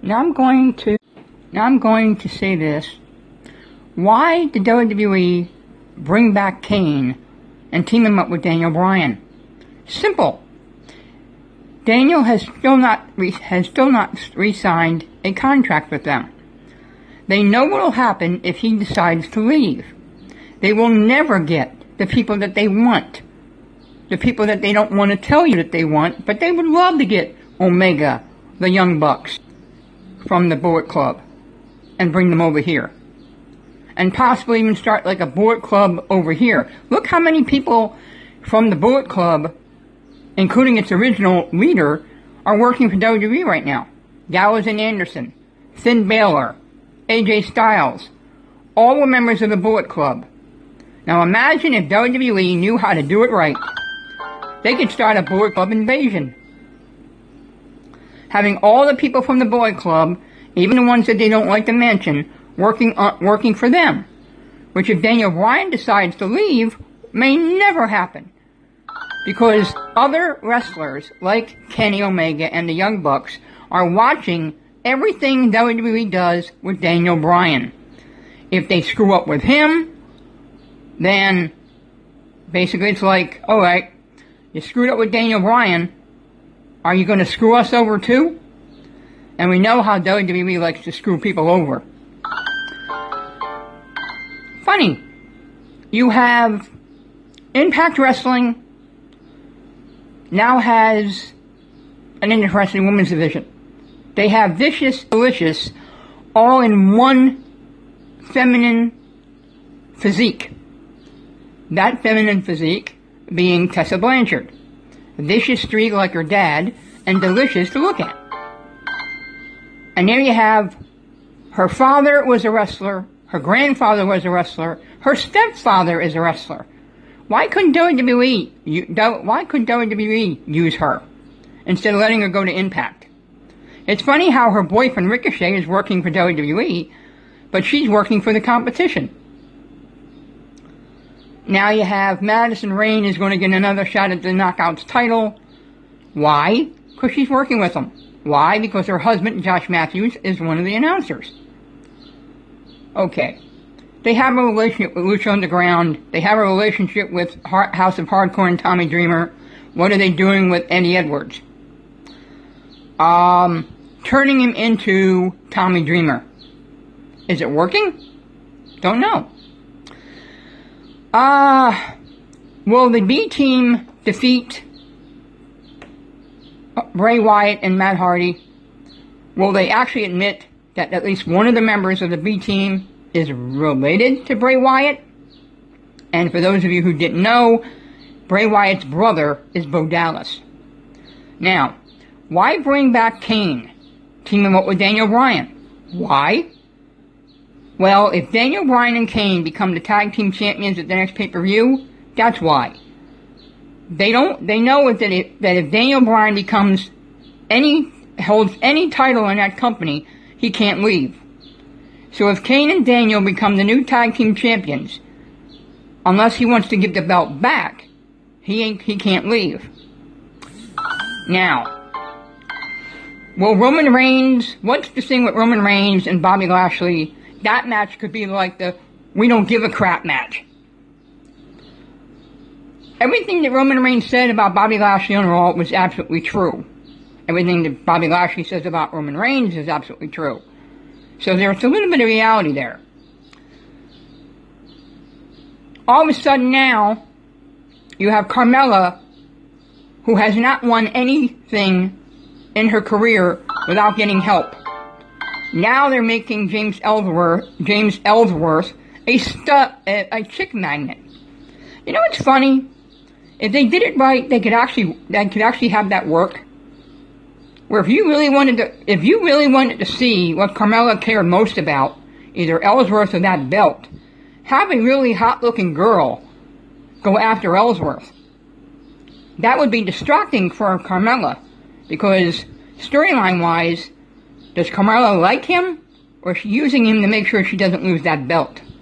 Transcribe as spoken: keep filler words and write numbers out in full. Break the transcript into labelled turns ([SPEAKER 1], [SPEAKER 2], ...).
[SPEAKER 1] Now I'm going to, now I'm going to say this. Why did W W E bring back Kane and team him up with Daniel Bryan? Simple. Daniel has still not re- has still not re-signed a contract with them. They know what will happen if he decides to leave. They will never get the people that they want. The people that they don't want to tell you that they want, but they would love to get Omega, the Young Bucks, from the Bullet Club and bring them over here. And possibly even start like a Bullet Club over here. Look how many people from the Bullet Club, including its original leader, are working for W W E right now. Gallows and Anderson, Finn Balor, A J Styles, all were members of the Bullet Club. Now imagine if W W E knew how to do it right. They could start a Bullet Club invasion. Having all the people from the Bullet Club, even the ones that they don't like to mention, working on, working for them. Which if Daniel Bryan decides to leave, may never happen. Because other wrestlers, like Kenny Omega and the Young Bucks, are watching everything W W E does with Daniel Bryan. If they screw up with him, then basically it's like, alright, you screwed up with Daniel Bryan, are you going to screw us over too? And we know how W W E likes to screw people over. Funny, you have Impact Wrestling now has an interesting women's division. They have Vicious, Delicious, all in one feminine physique. That feminine physique being Tessa Blanchard. Vicious streak like her dad, and delicious to look at. And there you have, her father was a wrestler, her grandfather was a wrestler, her stepfather is a wrestler. Why couldn't W W E, why couldn't W W E use her, instead of letting her go to Impact? It's funny how her boyfriend Ricochet is working for W W E, but she's working for the competition. Now you have Madison Rayne is going to get another shot at the Knockouts title. Why? Because she's working with them. Why? Because her husband, Josh Matthews, is one of the announcers. Okay. They have a relationship with Lucha Underground. They have a relationship with House of Hardcore and Tommy Dreamer. What are they doing with Eddie Edwards? Um, turning him into Tommy Dreamer. Is it working? Don't know. Uh, will the B team defeat Bray Wyatt and Matt Hardy? Will they actually admit that at least one of the members of the B team is related to Bray Wyatt? And for those of you who didn't know, Bray Wyatt's brother is Bo Dallas. Now, why bring back Kane? Team him up with Daniel Bryan. Why? Well, if Daniel Bryan and Kane become the tag team champions at the next pay-per-view, that's why. They don't, they know that if, that if Daniel Bryan becomes any, holds any title in that company, he can't leave. So if Kane and Daniel become the new tag team champions, unless he wants to give the belt back, he ain't, he can't leave. Now, will Roman Reigns, what's the thing with Roman Reigns and Bobby Lashley? That match could be like the we don't give a crap match. Everything that Roman Reigns said about Bobby Lashley on Raw was absolutely true. Everything that Bobby Lashley says about Roman Reigns is absolutely true. So there's a little bit of reality there. All of a sudden now, you have Carmella, who has not won anything in her career without getting help. Now they're making James Ellsworth, James Ellsworth a, stu- a, a chick magnet. You know what's funny? If they did it right, they could actually, they could actually have that work. Where if you really wanted to, if you really wanted to see what Carmella cared most about, either Ellsworth or that belt, have a really hot-looking girl go after Ellsworth. That would be distracting for Carmella, because storyline-wise, does Carmella like him, or is she using him to make sure she doesn't lose that belt?